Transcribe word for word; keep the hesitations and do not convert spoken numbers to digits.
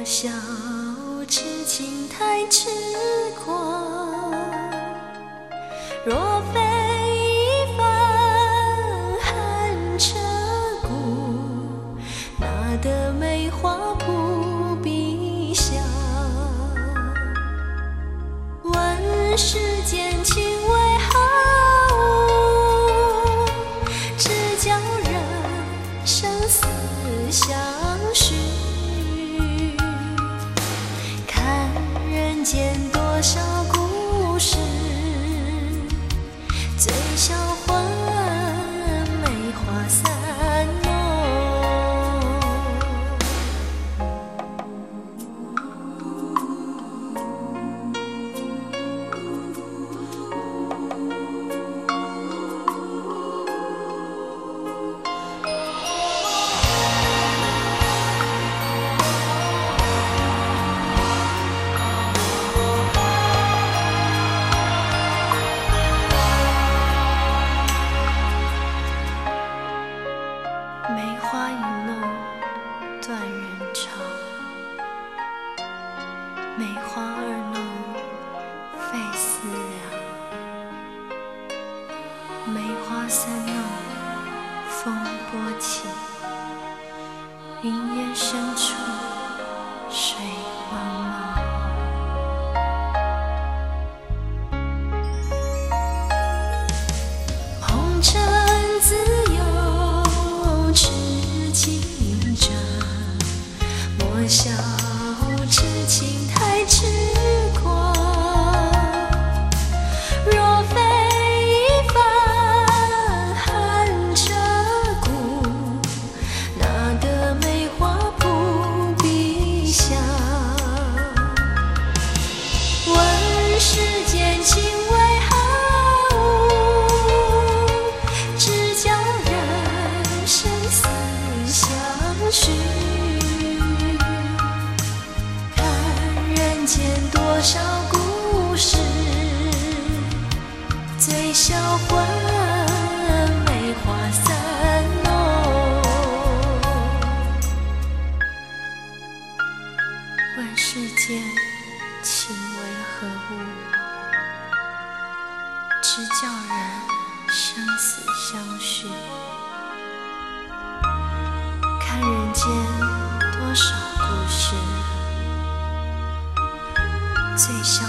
小痴情太痴狂，若非一番寒彻骨，哪得梅花扑鼻香。问世间情为何物，只叫人生死相许。看人间多少故事，最销魂梅花三弄。梅花一梦断人肠，梅花二弄费思量，梅花三弄风波起，云烟深处水茫茫。红尘自有痴情者，莫笑痴情太痴狂。若非一番寒彻骨，哪得梅花扑鼻香。问世间情为何物，只叫人生死相许。看人间多少故事，最销魂梅花三弄。问世间情为何物，只叫人生死相许。看人间多少故事，最销